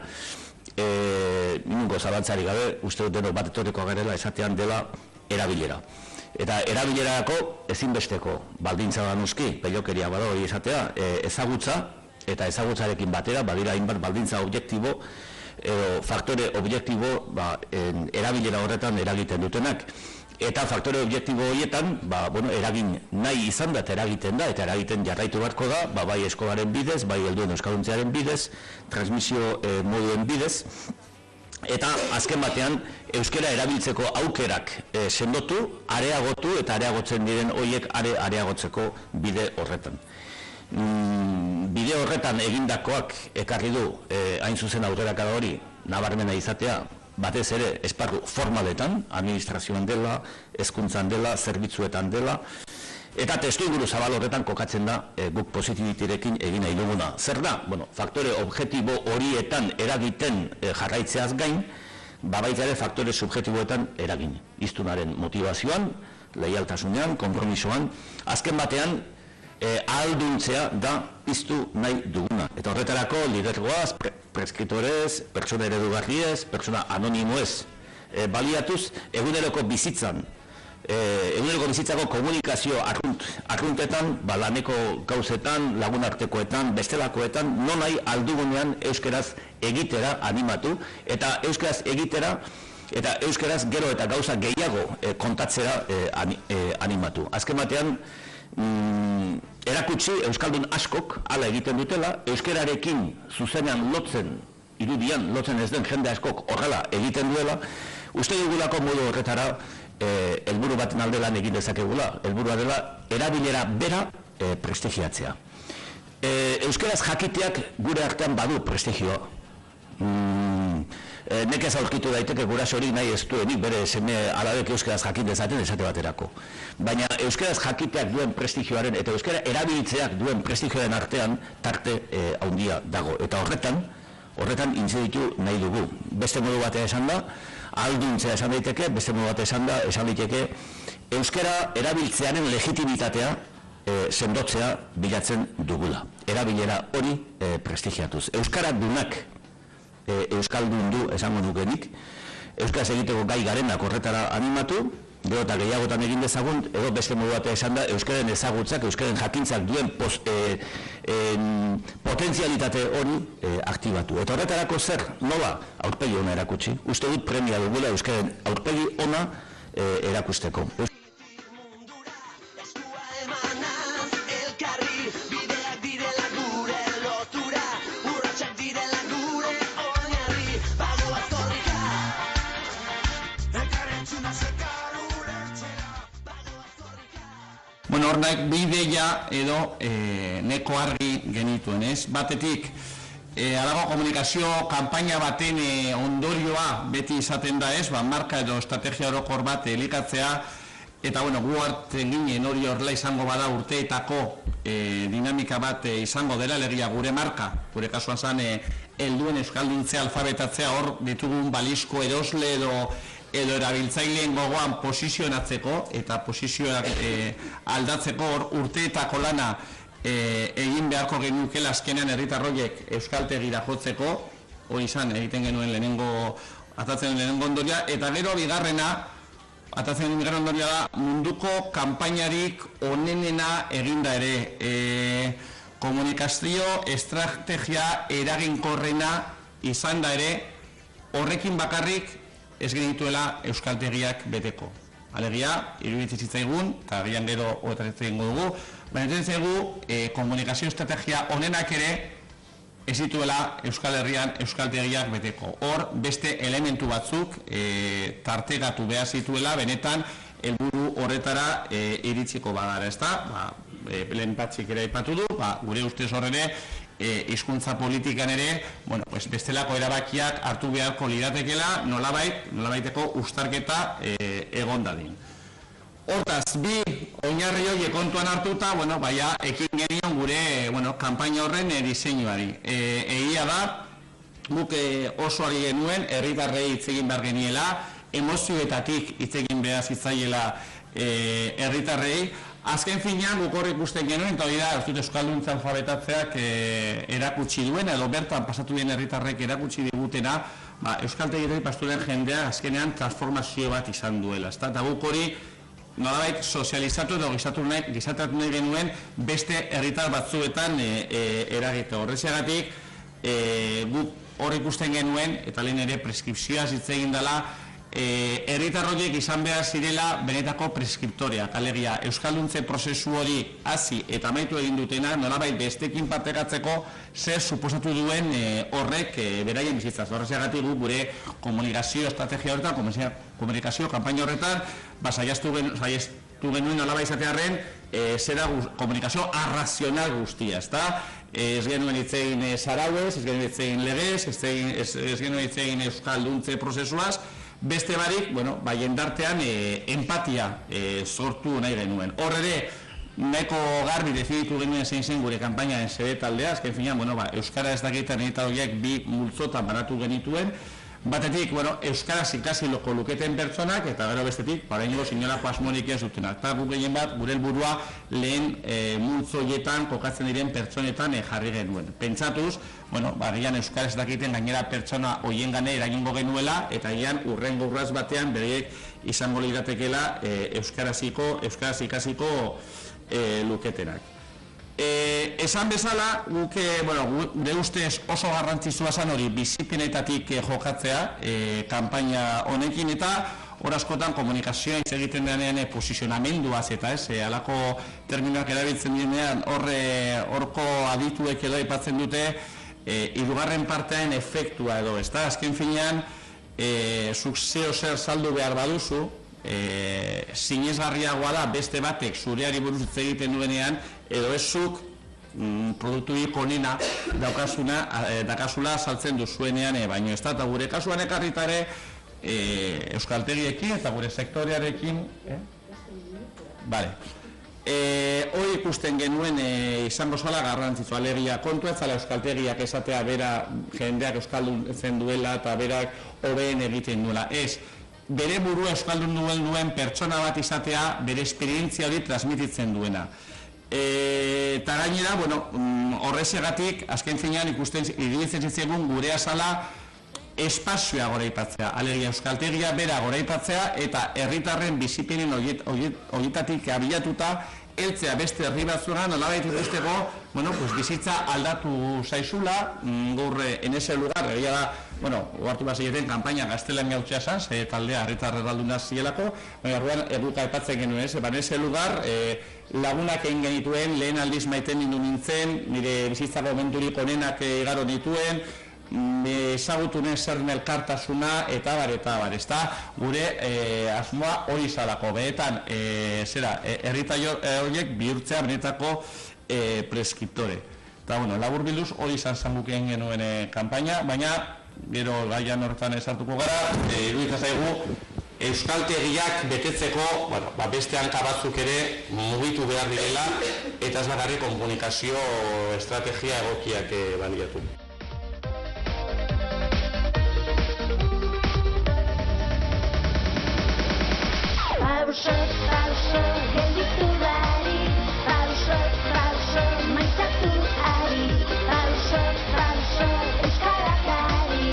e, inungo zalantzari gabe, uste dut denok bat etorriko garela esatean dela erabilera. Eta erabilerarako ezinbesteko baldintza da noski, peiokeria bada hori esatea, e, ezagutza, eta ezagutzarekin batera, badira hainbat baldintza objektibo, edo faktore objektibo ba, en, erabilera horretan eragiten dutenak. Eta faktore objektibo horietan, ba, bueno, eragin nahi izan da, eta eragiten da, eta eragiten jarraitu beharko da, ba, bai eskolaren bidez, bai helduen euskalduntzearen bidez, transmisio eh, moduen bidez, eta azken batean euskara erabiltzeko aukerak eh, sendotu, areagotu, eta areagotzen diren horiek are areagotzeko bide horretan. Mm, bide horretan egindakoak ekarri du eh, hain zuzen aurrerakada hori nabarmena izatea, batez ere esparru formaletan, administrazioan dela, hezkuntzan dela, zerbitzuetan dela, eta testuinguru zabal horretan kokatzen da e, guk positibitirekin egin nahi duguna. Zer da? Bueno, faktore objektibo horietan eragiten e, jarraitzeaz gain, babaita ere faktore subjektiboetan eragin. Iztunaren motivazioan, leialtasunean, konpromisoan, azken batean, E, ahalduntzea da piztu nahi duguna. Eta horretarako lidergoaz, pre preskriptorez, pertsona eredugarriez, pertsona anonimoez e, baliatuz, eguneroko bizitzan, e, eguneroko bizitzako komunikazio arrunt, arruntetan, ba, laneko gauzetan, lagunartekoetan, bestelakoetan, non nahi aldugunean euskeraz egitera animatu, eta euskeraz egitera, eta euskeraz gero eta gauza gehiago e, kontatzera e, ani, e, animatu. Azken batean, Mm, erakutsi euskaldun askok hala egiten dutela, euskararekin zuzenean lotzen, irudian lotzen ez den jende askok horrela egiten duela, uste dugulako modu horretara eh, helburu baten alde lan egin dezakegula, helburua dela erabilera bera eh, prestigiatzea. Eh, euskaraz jakiteak gure artean badu prestigioa. Mm, e, nekez aurkitu daiteke gurasorik nahi ez duenik bere seme alabek euskaraz jakin dezaten esate baterako. Baina euskaraz jakiteak duen prestigioaren eta euskara erabiltzeak duen prestigioaren artean tarte e, handia dago. Eta horretan, horretan intziditu nahi dugu. Beste modu batea esan da, ahalduntzea esan daiteke, beste modu batea esan da, esan daiteke, euskara erabiltzearen legitimitatea e, sendotzea bilatzen dugula. Erabilera hori e, prestigiatuz. Euskara dunak E, euskaldun du esango nukenik, euskaraz egiteko gai garenak horretara animatu, gero eta gehiagotan egin dezagun, edo beste modu batea esan da, euskaren ezagutzak, euskaren jakintzak duen pos, e, e, potentzialitate hori e, aktibatu. Eta horretarako zer, nola, aurpegi ona erakutsi. Uste dut premia dugula euskaren aurpegi ona e, erakusteko. Bueno, hor naik bi ideia edo e, neko argi genituen, ez? Batetik, e, alago komunikazio kanpaina baten e, ondorioa beti izaten da, ez? Ba, marka edo estrategia orokor bat elikatzea, eta bueno, gu hartzen ginen hori horrela izango bada urteetako e, dinamika bat e, izango dela, legia gure marka, gure kasuan zan, e, helduen euskalduntzea alfabetatzea hor ditugun balizko erosle edo edo erabiltzaileen gogoan posizionatzeko eta posizioak e, aldatzeko hor urteetako lana e, egin beharko genukela azkenean herritarroiek euskaltegira jotzeko, hori izan egiten genuen lehenengo, atatzen lehenengo ondoria, eta gero bigarrena, atatzen bigarren ondoria da, munduko kanpainarik onenena eginda ere, e, komunikazio estrategia eraginkorrena izan da ere, horrekin bakarrik ez genituela euskaltegiak beteko. Alegia, iruditzen zitzaigun, eta agian gero otratzen dugu, baina iruditzen zaigu e, komunikazio estrategia honenak ere ez dituela Euskal Herrian euskaltegiak beteko. Hor, beste elementu batzuk e, tartegatu behar zituela, benetan, helburu horretara e, iritsiko badara, ezta? Ba, e, lehen patxik ere aipatu du, ba, gure ustez horrene, E, hizkuntza politikan ere, bueno, pues bestelako erabakiak hartu beharko liratekela, nolabait, nolabaiteko uztarketa e, egon dadin. Hortaz, bi oinarri horiek kontuan hartuta, bueno, baia, ekin genion gure, bueno, kanpaina horren e, diseinuari. E, egia da, guk e, oso ari genuen, herritarrei hitz egin behar geniela, emozioetatik hitz egin behar zitzaiela herritarrei. Azken finean guk hor ikusten genuen, eta hori da, ez dut euskalduntza alfabetatzeak erakutsi duen, edo bertan pasatu den herritarrek erakutsi digutena, euskaltegietari pasturen jendea azkenean transformazio bat izan duela. Eta guk hori nolabait sozializatu edo gizatatu nahi genuen beste herritar batzuetan eragite. Horrexegatik guk hor ikusten genuen, eta lehen ere preskripzioa hitz egin dela, herritar horiek izan behar zirela benetako preskriptoreak, alegia euskalduntze prozesu hori hasi eta amaitu egin dutena, nolabait bestekin partekatzeko zer suposatu duen horrek beraien bizitzaz. Horrexegatik guk gure komunikazio estrategia horretan, komunikazio kanpaina horretan, saiastu genuen nolabait izatearren zera komunikazio arrazional guztia, ezta? Ez genuen hitzein zarauez, ez genuen hitzein legez, ez genuen hitzein euskalduntze prozesuaz, beste barik, bueno, jendartean empatia sortu nahi genuen. Hor ere, nahiko garbi definitu genuen zein zen gure kanpainaren xede taldea, azken finean, bueno, euskara ez dakietan eta horiek bi multzotan banatu genituen, batetik, bueno, euskaraz ikasi loko luketen pertsonak, eta gero bestetik, paraino sinolako asmorik ez dutenak. Eta guk gehien bat, gure helburua lehen multzoietan kokatzen diren pertsonetan jarri genuen. Pentsatuz, bueno, gian euskaraz dakiten gainera pertsona hoien gane eragingo genuela, eta gian urrengo urraz batean bereiek izango liratekela euskaraziko, euskaraz ikasiko luketenak. Esan bezala, gure ustez oso garrantzitsua zen hori bizipenetatik jokatzea kanpaina honekin, eta hor askotan komunikazioa hitz egiten denean posizionamenduaz eta ez, halako terminoak erabiltzen denean horko adituek edo aipatzen dute hirugarren partean efektua edo, ez da, azken finean zuk zeo zer saldu behar baduzu, sinesgarriagoa da beste batek zureari buruz hitz egiten duenean, edo ez zuk produktuik onena dakazula saltzen duzuenean, baino ez da, eta gure kasuan ekarritare euskaltegiekin eta gure sektorearekin bale hori ikusten genuen izango zala garrantzitsua, alegia kontua ez zala euskaltegiak esatea bera jendeak euskalduntzen duela eta berak hobeen egiten duela, ez bere burua euskaldun duen duen pertsona bat izatea bere esperientzia hori transmititzen duena. Eta gainera, horrexegatik, azken finean ikusten iruditzen zitzaigun gure azala espazioa goraipatzea, alegia euskaltegia bera goraipatzea eta herritarren bizipenen horietatik abiatuta heltzea beste herri batzura nolabait ikusteko, bueno, pues bizitza aldatu zaizula, gaur en ese lugar, egia da, bueno, ohartu bazileten kanpaina gaztelan gautxea zan, ze taldea herritar erralduna zielako, baina erruan erruka epatzen genuen, ez, en ese lugar, lagunak egin genituen, lehen aldiz maiten nindu nintzen, nire bizitzako momenturik onenak igaro nituen, ezagutunen zer elkartasuna eta bar, eta bar, ez da, gure asmoa hori izalako, benetan, zera, herritar horiek bihurtzea benetako preskriptore. Eta, bueno, labur bilduz hori izan zangukeen genuen kanpaina, baina, gero gaian horretan esartuko gara, iruditzen zaigu, euskaltegiak betetzeko, bueno, beste hanka batzuk ere mugitu behar direla, eta ez bakarrik komunikazio estrategia egokiak baliatu. Pauso, pauso, gelditu bari, pauso, pauso, maitatu ari, pauso, pauso, euskarakari.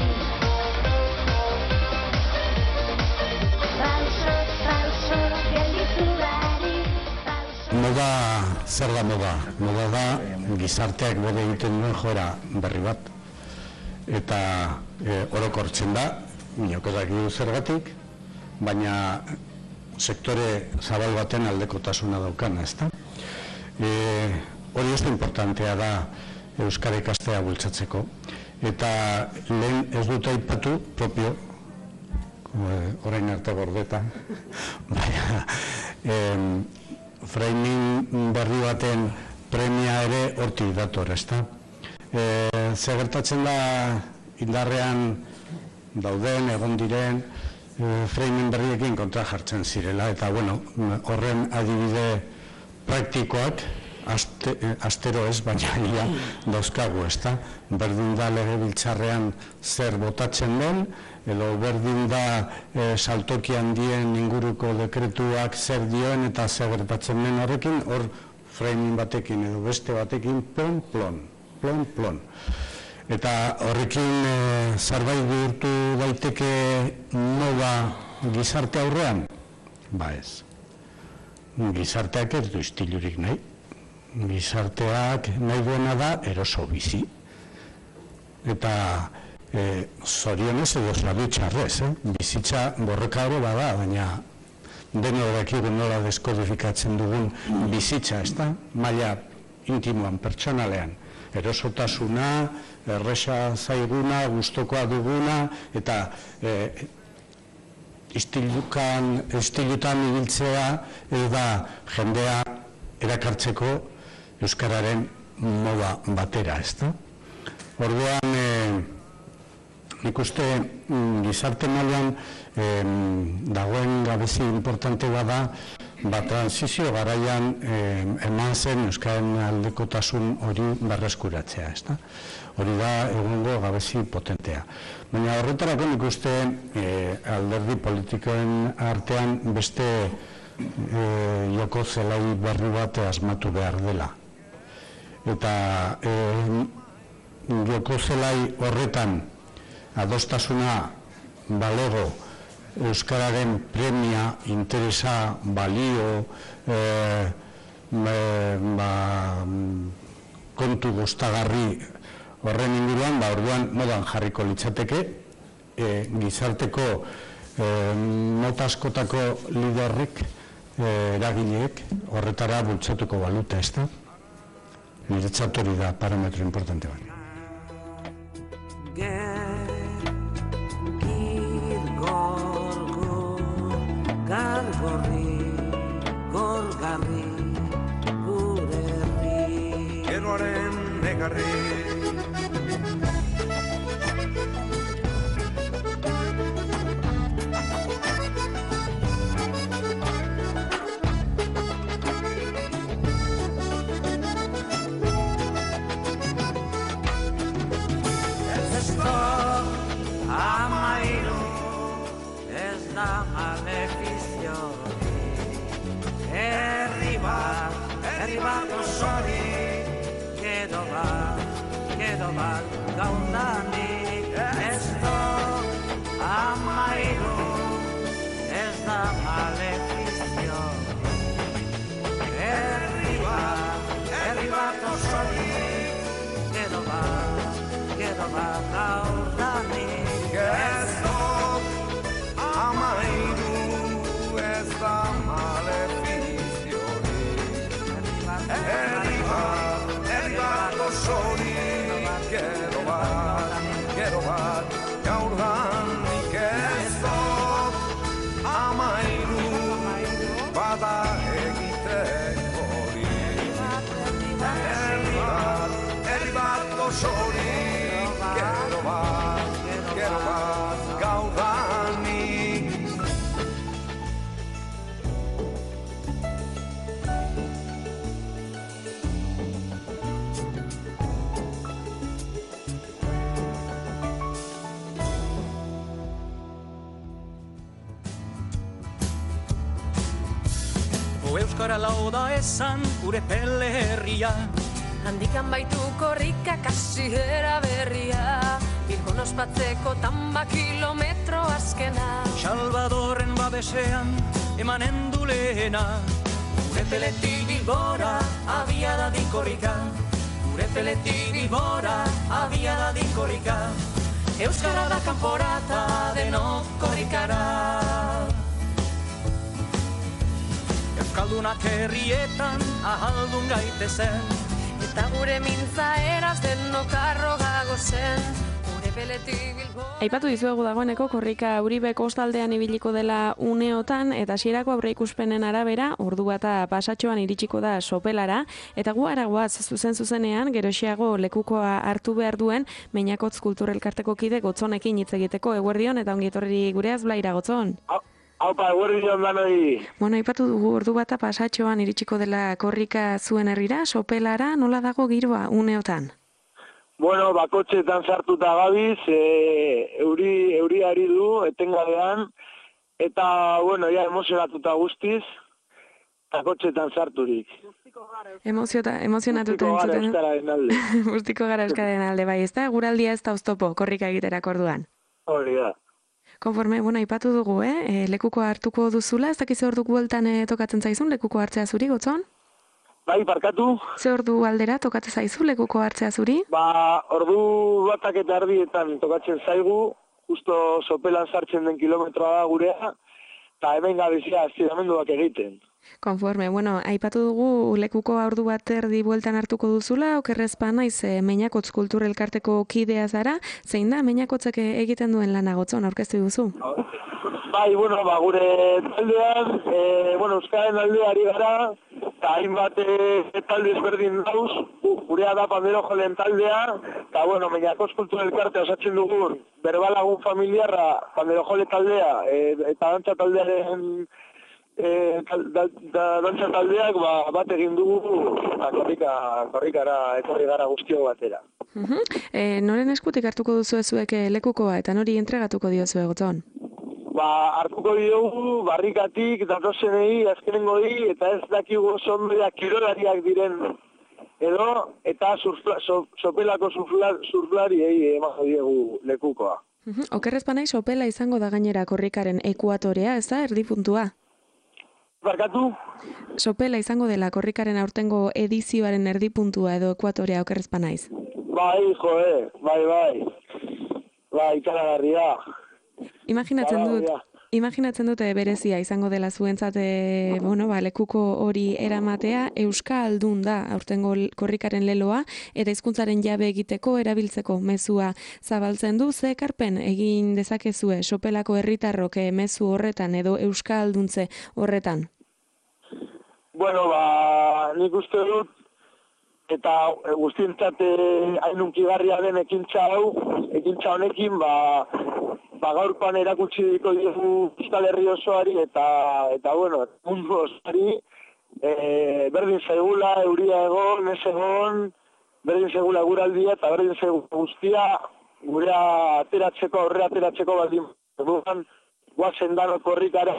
Pauso, pauso, gelditu bari, pauso. Moda, zer da moda? Moda da, gizarteak bere egiten duen joera berri bat. Eta orokortzen da, inokozak du zergatik, baina sektore zabal baten aldekotasuna daukana, ezta? Hori oso importantea da euskara ikastea bultzatzeko. Eta lehen ez dut aipatu propio, orain arte gordeta, baina framing berri baten premia ere hortik dator, ezta? Zer gertatzen da indarrean dauden, egon diren, framing berriekin kontra jartzen zirela, eta bueno, horren adibide praktikoak aste, astero ez, baina ia dauzkagu, ez da? Berdin da legebiltzarrean zer botatzen den, edo berdin da e, saltoki handien inguruko dekretuak zer dioen eta zer gertatzen den horrekin, hor framing batekin edo beste batekin plon, plon, plon, plon. Eta horrekin e, zerbait bihurtu daiteke nola gizarte aurrean? Ba ez. Gizarteak ez du istilurik nahi. Gizarteak nahi duena da eroso bizi. Eta e, zorionez edo zoritxarrez, eh? Bizitza borroka ere bada, baina deno dakigu nola deskodifikatzen dugun bizitza, ez da? Maila intimoan, pertsonalean. Erosotasuna, erresa zaiguna, gustokoa duguna, eta e, istilukan, istilutan ibiltzea edo da jendea erakartzeko euskararen moda batera, ez da? Orduan, e, nik uste gizarte mailan e, dagoen gabezi importante bada, ba, transizio garaian e, eman zen euskaren aldekotasun hori berreskuratzea, ez da? Hori da egungo gabezi potentea. Baina horretarako nik uste e, alderdi politikoen artean beste e, joko zelai berri bat asmatu behar dela. Eta e, joko zelai horretan adostasuna balego euskararen premia, interesa, balio, e, e, ba, kontu gustagarri horren inguruan, ba, orduan modan jarriko litzateke, e, gizarteko e, mota askotako liderrik, e, eragileek horretara bultzatuko baluta, ez da? Niretzat hori da parametro importante bat. Gargorri, gorgarri, gure herri. Geroaren negarri. Ez esto amairu, ez da malefizio. Herri bat, herri bat osori, edo bat, edo bat gaundanik. Ez do amairu, ez da malefizio. Herri bat, herri bat osori, edo bat, edo bat gaundanik. Ez do amairu, ez da malefizio. Herri bat, herri bat osori, gero bat, gero bat, gaurdanik ez dut amairu, bada egiteko hori. Herri bat, herri bat osori, gero bat, gero bat, gaurdanik. Euskara lau da esan gure pele herria. Handikan baitu korrika kasiera berria, Bilbon ospatzeko tamba kilometro azkena. Salvadorren babesean emanen du lehena. Gure peletik Bilbora abia da dinkorrika. Gure peletik Bilbora abia da dinkorrika. Euskara da kanporata denok korrikara. Euskaldunak herrietan ahaldun gaitezen. Eta gure mintza eraz denok arrogago zen. Gure peletik Bilbora. Aipatu dizuegu dagoeneko korrika Uribe kostaldean ibiliko dela uneotan eta hasierako aurreikuspenen arabera ordu bata pasatxoan iritsiko da Sopelara eta gu aragoaz zuzen zuzenean geroxeago lekukoa hartu behar duen Meinakotz Kultur Elkarteko kide Gotzonekin hitz egiteko. Eguerdion eta ongi etorri gureaz Blaira Gotzon. Haupa, eguerdi joan danoi. Bueno, ipatu dugu ordu bata pasatxoan iritsiko dela korrika zuen herrira, sopelara, nola dago giroa uneotan? Bueno, bakotxetan sartuta gabiz, e, euri, euri ari du, etengabean, eta, bueno, ja, emozionatuta guztiz, bakotxetan sarturik. Emoziota, emozionatuta entzuten. Gustiko gara euskararen alde. Gustiko gara euskararen alde, bai, ez da? Guraldia ez da oztopo, korrika egiterak orduan. Hori da. Konforme, bueno, ipatu dugu, eh? E, lekuko hartuko duzula, ez dakize ordu bueltan e, tokatzen zaizun, lekuko hartzea zuri, Gotzon? Bai, parkatu. Ze ordu aldera tokatzen zaizu, lekuko hartzea zuri? Ba, ordu batak eta ardietan tokatzen zaigu, justo sopelan sartzen den kilometroa da gurea, eta hemen gabezia estiramenduak egiten. Konforme, bueno, aipatu dugu lekuko ordu bat erdi bueltan hartuko duzula, okerrezpa naiz e, Meñakotz Kultur Elkarteko kidea zara, zein da Meñakotzek egiten duen lana, Gotzon, aurkeztu duzu? Bai, bueno, ba, gure taldean, e, bueno, euskaren aldeari gara, eta hainbat e, talde ezberdin dauz, gurea da pandero jolen taldea, eta, bueno, Meñakotz Kultur Elkartea osatzen dugun, berbalagun familiarra pandero jole taldea, e, eta dantza taldearen E, da, da, dantza taldeak ba, bat egin dugu eta korrika, korrikara etorri gara guztio batera. Uh-huh. E, noren eskutik hartuko duzu ezuek lekukoa eta nori entregatuko diozu Gotzon? Ba, hartuko diogu barrikatik datozenei, azkenengo di, eta ez dakigu oso ondoia kirolariak diren edo, eta surfla, so, sopelako surflariei emango diegu lekukoa. Uh-huh. Okerrezpanai sopela izango da gainera korrikaren ekuatorea, ez da, erdi puntua? Barkatu? Sopela izango dela korrikaren aurtengo edizioaren erdipuntua edo ekuatorea okerrezpa naiz. Bai, joe, bai, bai. Bai, ikaragarria. Imaginatzen dut, imaginatzen dute berezia izango dela zuentzate, bueno, ba, lekuko hori eramatea, euskaldun da aurtengo korrikaren leloa, eta hizkuntzaren jabe egiteko erabiltzeko mezua zabaltzen du, ze ekarpen egin dezakezue sopelako herritarrok mezu horretan edo euskalduntze horretan? Bueno, ba, nik uste dut, eta guztientzat hainunkigarria den ekintza hau, ekintza honekin, ba, ba gaurkoan erakutsi diko dugu Euskal Herri osoari, eta, eta bueno, mundu osoari, e, berdin zaigula, euria egon, ez egon, berdin zaigula guraldia, eta berdin zaigula guztia, gurea ateratzeko, aurre ateratzeko baldin, dugan, guazen dano korrikara,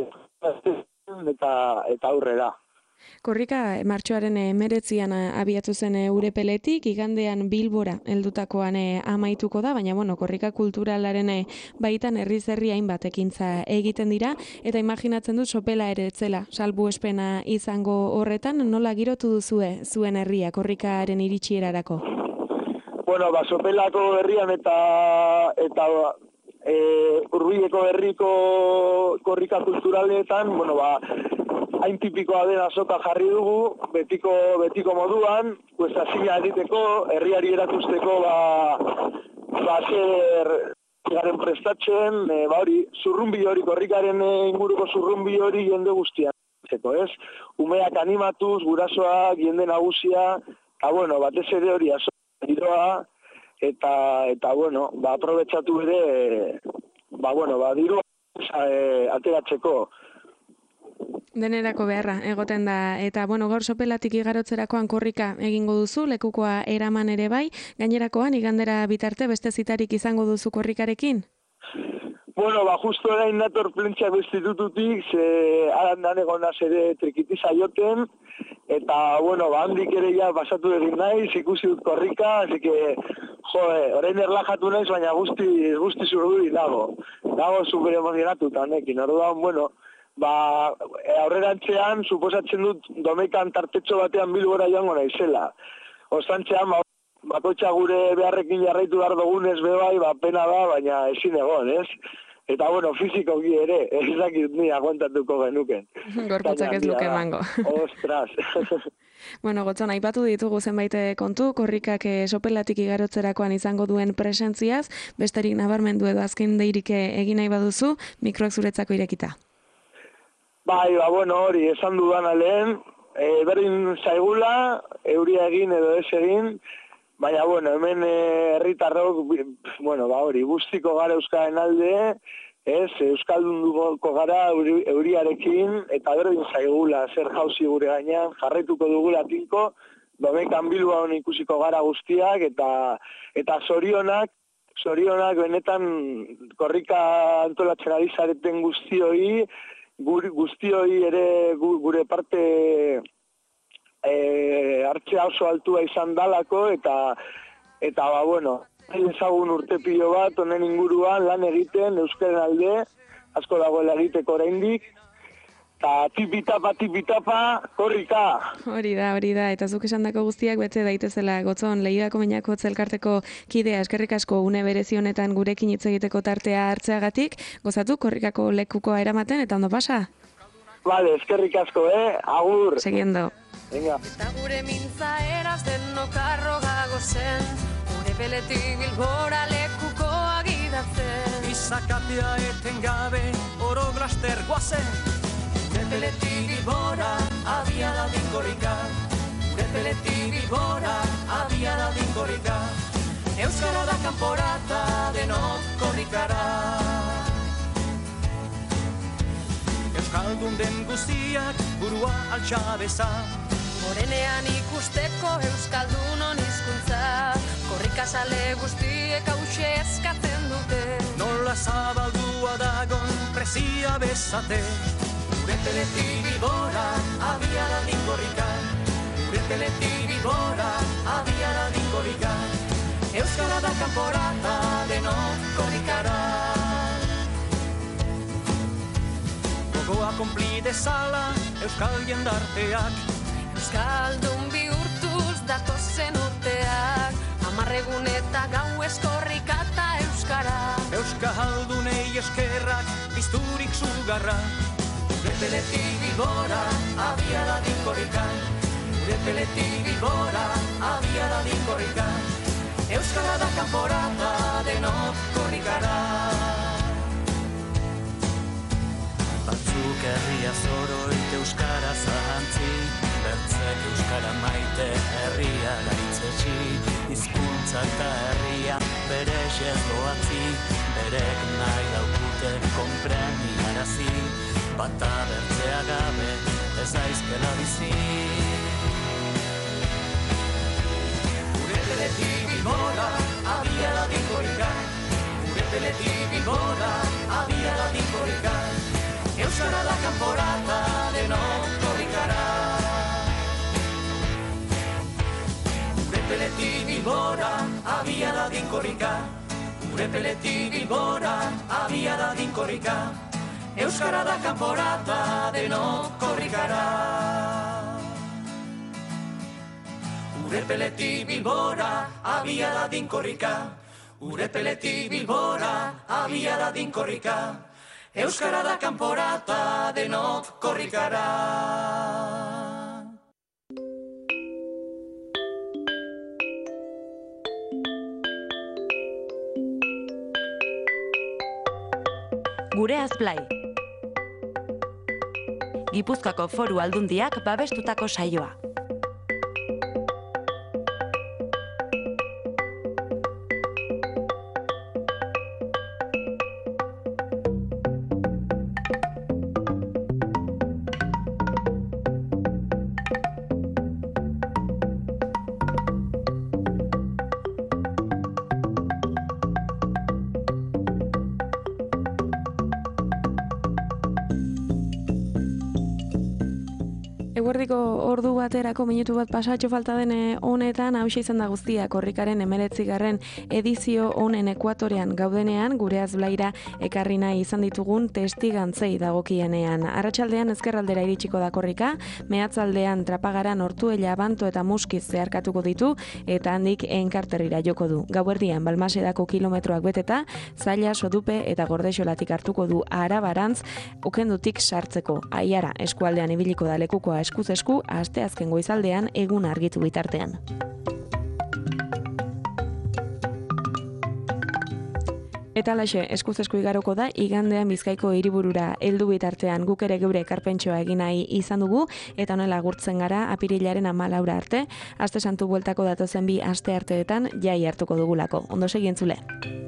eta, eta aurrera. Korrika martxoaren emeretzian abiatu zen Urepeletik, igandean Bilbora heldutakoan amaituko da, baina bueno, korrika kulturalaren baitan herriz herri hainbat ekintza egiten dira, eta imaginatzen dut sopela ere etzela, salbuespena izango horretan, nola girotu duzue zuen herria korrikaren iritsierarako? Bueno, ba, sopelako herrian eta eta e, Urbileko herriko korrika kulturaletan, bueno, ba, hain tipikoa den azoka jarri dugu, betiko, betiko moduan, kuestazia egiteko, herriari erakusteko, ba, ba zer garen prestatzen, e, ba hori, zurrumbi hori, korrikaren inguruko zurrumbi hori jende guztian. Zeko, ez? Umeak animatuz, gurasoak, jende nagusia, eta bueno, batez ere hori azoka giroa, eta, eta bueno, ba, aprobetsatu ere, ba, bueno, ba, dirua e, ateratzeko. Denerako beharra egoten da, eta bueno, gaur sopelatik igarotzerakoan korrika egingo duzu, lekukoa eraman ere bai, gainerakoan igandera bitarte beste zitarik izango duzu korrikarekin? Bueno, ba, justo erain nator Plentziako institututik, ze arandan egonaz ere trikitiza joten, eta, bueno, ba, handik ere ja pasatu egin naiz, ikusi dut korrika, así que, joe, orain erlajatu naiz, baina guzti, guzti zurduri dago. Dago super emozionatuta honekin, orduan, bueno, ba, aurrerantzean, suposatzen dut, domekan tartetxo batean Bilbora joango naizela. Ostantzean, ba, bakoitza gure beharrekin jarraitu behar dugunez bebai, ba, pena da, baina ezin egon, ez? Eta, bueno, fizikoki ere, ez dakit ni aguantatuko genuken. Gorputzak ez luke emango. Ostras. Bueno, Gotzon, aipatu ditugu zenbait kontu, korrikak sopelatik igarotzerakoan izango duen presentziaz, besterik nabarmendu edo azken deirik egin nahi baduzu, mikroak zuretzako irekita. Bai, ba, bueno, hori, esan dudana lehen, e, berdin zaigula, euria egin edo ez egin, baina, bueno, hemen herritarrok, bueno, ba, hori, guztiko gara euskaren alde, ez, Euskaldun dugu gara euri, euriarekin, eta berdin zaigula, zer jauzi gure gainean, jarraituko dugula tinko, domekan Bilbao ikusiko gara guztiak, eta eta zorionak, zorionak benetan korrika antolatzen ari zareten guztioi, guztioi ere gure parte e, hartzea oso altua izan dalako, eta, eta ba, bueno, ezagun urte pilo bat, honen inguruan, lan egiten, euskaren alde, asko dagoela egiteko oraindik, eta tipitapa, tipitapa, korrika. Hori da, hori da, eta zuk esandako guztiak bete daitezela, Gotzon, Lehiako Meñako elkarteko kidea, eskerrik asko une berezi honetan gurekin hitz egiteko tartea hartzeagatik, gozatu korrikako lekukoa eramaten, eta ondo pasa? Vale, eskerrik asko, eh? Agur. Seguiendo. Venga. Eta gure mintza eraz denok arrogago zen, gure peletik Bilbora lekukoa gidatzen. Izakatea eten gabe oro glaster guazen. Gure peletik Bilbora abia da dinkorrika. Gure peletik Bilbora abia da dinkorrika. Euskara da kanporata denok korrikara. Euskaldun den guztiak burua altxabeza. Morenean ikusteko Euskaldunon hizkuntza, korrikazale guztiek hause eskatzen dute. Nola zabaldua dagon prezia bezate. Gure peletik Bilbora abia da dinkorrika. Gure peletik Bilbora abia da dinkorrika. Euskara da kanporata denok korrikara. Gogoa konpli dezala Euskal jendarteak. Euskaldun bihurtuz datozen urteak, amarregun eta gau eskorrika eta euskara. Euskaldunei eskerrak pizturik zugarra. Gure peletik Bilbora abia da dinkorrika. Gure peletik Bilbora abia da dinkorrika. Euskara da kanporata denok korrikara. Batzuk herria zoroit euskara zahantzi, bertzek euskara maite herria gaitzetxi, hizkuntza eta herria bere xez doatzi, berek nahi daukute konpreniarazi, bata bertzea gabe ez daizkela bizi. Gure peletik Bilbora abia da dinkorrika. Gure peletik Bilbora abia da dinkorrika. Euskara da kanporata denok korrikara. Gure peletik Bilbora abia da dinkorrika. Gure peletik Bilbora abia da dinkorrika. Euskara da kanporata denok korrikara. Gure peletik Bilbora abia da dinkorrika. Gure peletik Bilbora abia da dinkorrika. Euskara da kanporata denok korrikara. Gure Azblai. Gipuzkoako Foru Aldundiak babestutako saioa. Eguerdiko ordu baterako minutu bat pasatxo falta dene honetan, hauxe izan da guztia korrikaren hemeretzigarren edizio honen ekuatorean gaudenean, gure Azblaira ekarri nahi izan ditugun testigantzei dagokienean. Arratsaldean ezkerraldera iritsiko da korrika, mehatzaldean Trapagaran, Ortuella, Abanto eta Muskiz zeharkatuko ditu, eta handik Enkarterrira joko du. Gauerdian Balmasedako kilometroak beteta, Zaila, Sodupe eta Gordexolatik hartuko du Arabarantz, Okendutik sartzeko. Aiara eskualdean ibiliko da lekukoa eskuz esku, asteazken goizaldean egun argitu bitartean. Eta laxe, eskuz esku igaroko da, igandean Bizkaiko hiriburura heldu bitartean guk ere geure ekarpentxoa egin nahi izan dugu, eta honela agurtzen gara apirilaren hamalaura arte, aste santu bueltako datozen bi aste arteetan jai hartuko dugulako. Ondo segi entzule.